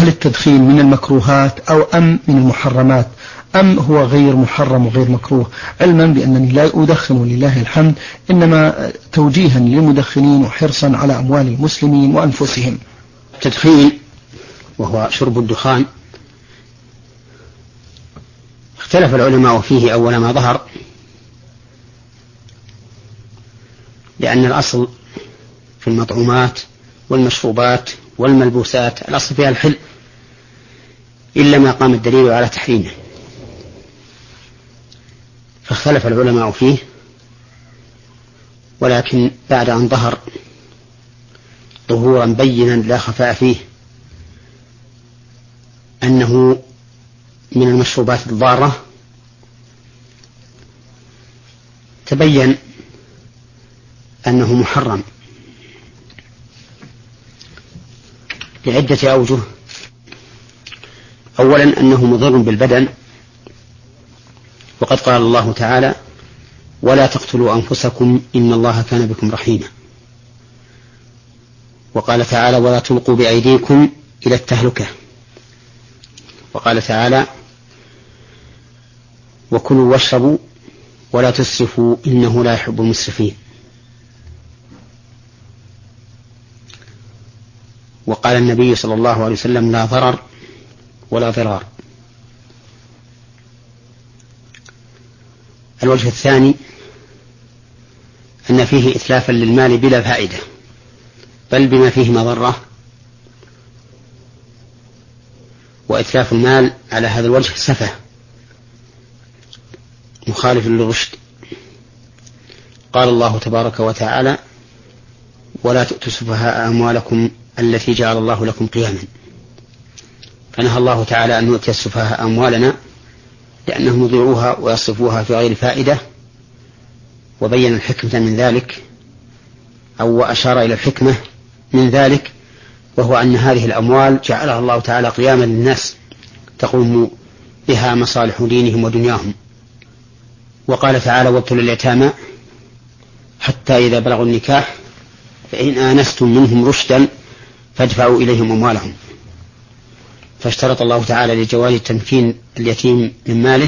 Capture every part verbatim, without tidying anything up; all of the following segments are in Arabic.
هل التدخين من المكروهات أو أم من المحرمات أم هو غير محرم وغير مكروه، علما بأنني لا أدخن لله الحمد، إنما توجيها للمدخنين وحرصا على أموال المسلمين وأنفسهم. التدخين وهو شرب الدخان اختلف العلماء فيه أول ما ظهر، لأن الأصل في المطعومات والمشروبات والملبوسات الأصل فيها الحل، إلا ما قام الدليل على تحريمه، فاختلف العلماء فيه. ولكن بعد أن ظهر ظهورا بينا لا خفاء فيه أنه من المشروبات الضارة، تبين أنه محرم لعدة أوجه. أولا أنه مضر بالبدن، وقد قال الله تعالى: ولا تقتلوا أنفسكم إن الله كان بكم رحيما. وقال تعالى: ولا تلقوا بأيديكم إلى التهلكة. وقال تعالى: وكلوا واشربوا ولا تسرفوا إنه لا يحب المسرفين. وقال النبي صلى الله عليه وسلم: لا ضرر ولا ضرار. الوجه الثاني أن فيه إتلافا للمال بلا فائدة، بل بما فيه مضرة، وإتلاف المال على هذا الوجه سفه مخالف للرشد. قال الله تبارك وتعالى: ولا تؤتوا السفهاء أموالكم التي جعل الله لكم قياما. فنهى الله تعالى أن نؤتي السفهاء أموالنا لأنهم يضيعوها ويصرفوها في غير فائدة، وبين الحكمة من ذلك، أو أشار إلى الحكمة من ذلك، وهو أن هذه الأموال جعلها الله تعالى قياما للناس تقوم بها مصالح دينهم ودنياهم. وقال تعالى: وابتلوا اليتامى حتى إذا بلغوا النكاح فإن آنستم منهم رشدا فادفعوا إليهم أموالهم. فاشترط الله تعالى لجواز تمكين اليتيم من ماله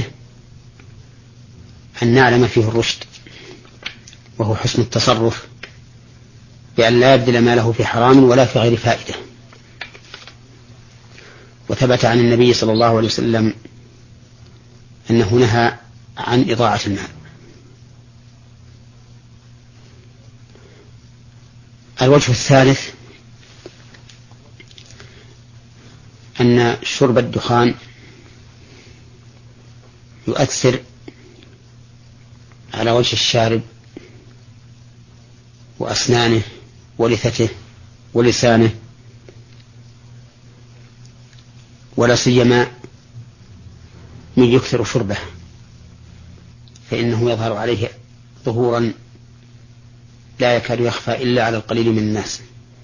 أن نعلم فيه الرشد، وهو حسن التصرف، بأن لا يبذل ماله في حرام ولا في غير فائدة. وثبت عن النبي صلى الله عليه وسلم أنه نهى عن إضاعة المال. الوجه الثالث أن شرب الدخان يؤثر على وجه الشارب وأسنانه ولثته ولسانه، ولا سيما من يكثر شربه، فإنه يظهر عليه ظهورا لا يكاد يخفى إلا على القليل من الناس.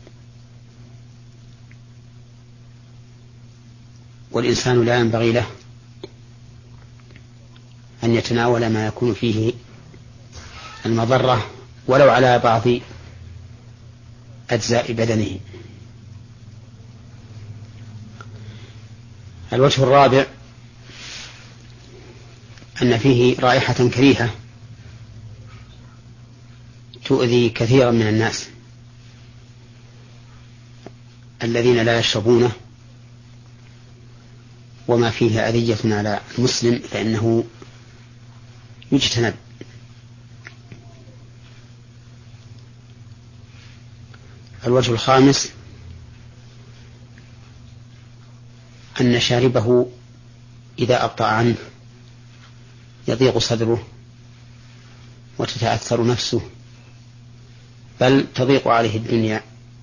والإنسان لا ينبغي له أن يتناول ما يكون فيه المضرة ولو على بعض أجزاء بدنه. الوجه الرابع أن فيه رائحة كريهة تؤذي كثيرا من الناس الذين لا يشربونه، وما فيه أذية على المسلم فإنه يجتنب. الوجه الخامس أن شاربه إذا أبطأ عنه يضيق صدره وتتأثر نفسه، بل تضيق عليه الدنيا،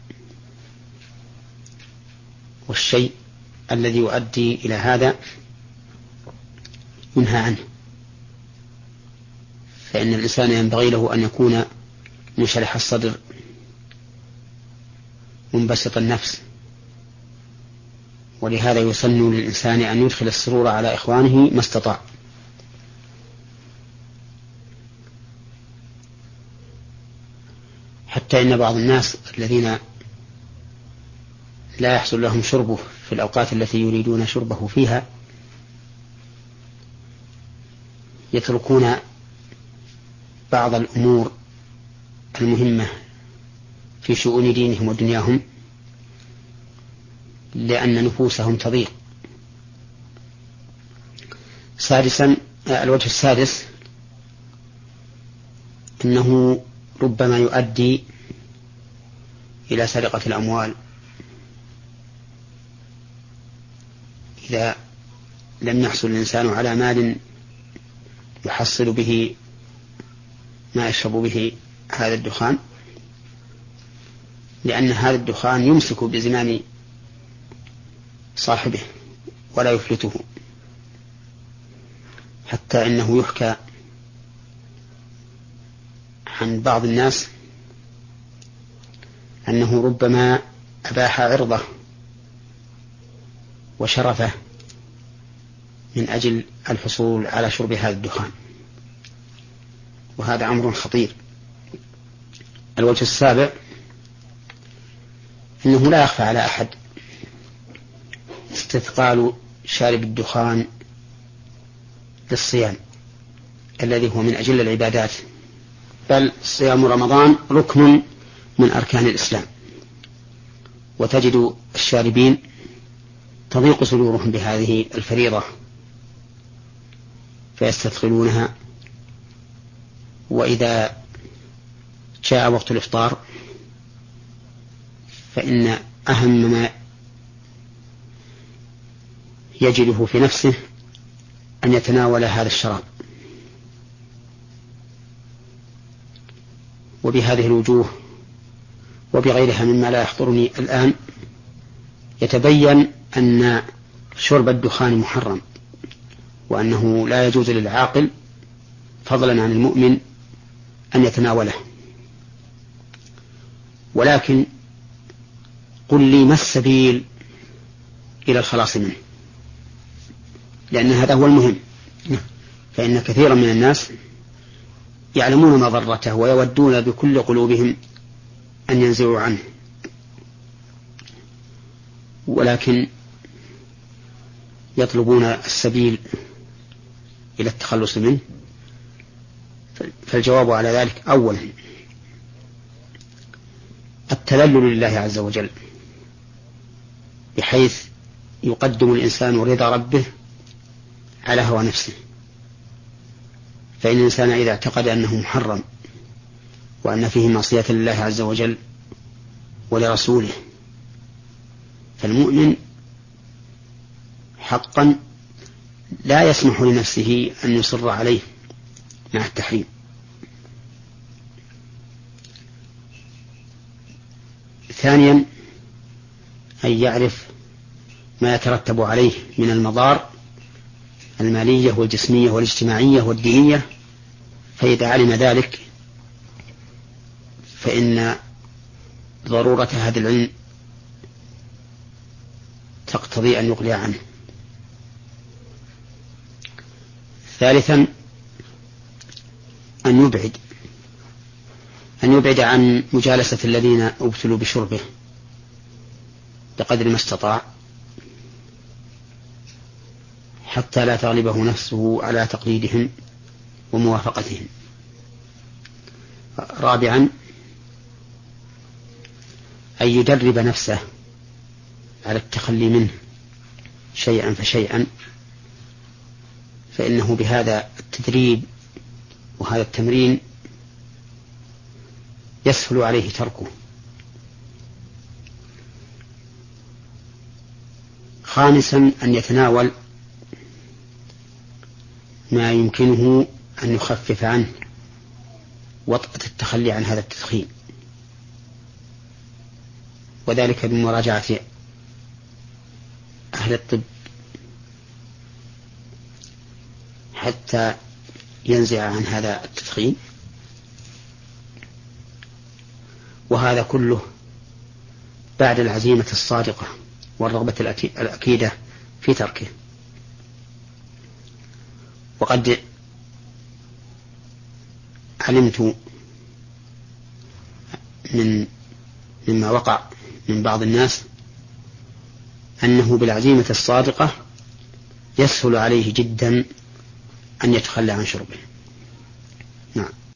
والشيء الذي يؤدي إلى هذا ينهى عنه. فإن الإنسان ينبغي له أن يكون منشرح الصدر منبسط النفس، ولهذا يسن للإنسان أن يدخل السرور على إخوانه ما استطاع. حتى إن بعض الناس الذين لا يحصل لهم شربه في الأوقات التي يريدون شربه فيها يتركون بعض الأمور المهمة في شؤون دينهم ودنياهم لأن نفوسهم تضيق. سادسا الوجه السادس أنه ربما يؤدي إلى سرقة الأموال إذا لم يحصل الإنسان على مال يحصل به ما يشرب به هذا الدخان، لأن هذا الدخان يمسك بزمام صاحبه ولا يفلته، حتى إنه يحكى عن بعض الناس أنه ربما أباح عرضه وشرفه من أجل الحصول على شرب هذا الدخان، وهذا أمر خطير. الوجه السابع أنه لا يخفى على أحد استثقال شارب الدخان للصيام الذي هو من أجل العبادات، بل صيام رمضان ركن من أركان الإسلام، وتجد الشاربين تضيق صدورهم بهذه الفريضة فيستثقلونها، وإذا جاء وقت الإفطار فإن أهم ما يجده في نفسه أن يتناول هذا الشراب. وبهذه الوجوه وبغيرها مما لا يحضرني الآن يتبين أن شرب الدخان محرم، وأنه لا يجوز للعاقل فضلا عن المؤمن أن يتناوله. ولكن قل لي ما السبيل إلى الخلاص منه، لأن هذا هو المهم. فإن كثيرا من الناس يعلمون مضرته ويودون بكل قلوبهم أن ينزعوا عنه، ولكن يطلبون السبيل إلى التخلص منه. فالجواب على ذلك أولا التذلل لله عز وجل، بحيث يقدم الإنسان رضا ربه على هوى نفسه. فإن الإنسان إذا اعتقد أنه محرم وأن فيه معصية لله عز وجل ولرسوله، فالمؤمن حقا لا يسمح لنفسه أن يصر عليه مع التحريم. ثانيا أن يعرف ما يترتب عليه من المضار المالية والجسمية والاجتماعية والدينية، فإذا علم ذلك فإن ضرورة هذا العلم تقتضي أن يقلع عنه. ثالثا أن يبعد أن يبعد عن مجالسة الذين ابتلوا بشربه بقدر ما استطاع، حتى لا تغلبه نفسه على تقليدهم وموافقتهم. رابعا أن يدرب نفسه على التخلي منه شيئا فشيئا، فإنه بهذا التدريب وهذا التمرين يسهل عليه تركه. خامسا أن يتناول ما يمكنه أن يخفف عنه وطأة التخلي عن هذا التدخين، وذلك بمراجعة أهل الطب حتى ينزع عن هذا التدخين. وهذا كله بعد العزيمة الصادقة والرغبة الأكيدة في تركه. وقد علمت من مما وقع من بعض الناس أنه بالعزيمة الصادقة يسهل عليه جدا أن يتخلى عن شربه. نعم.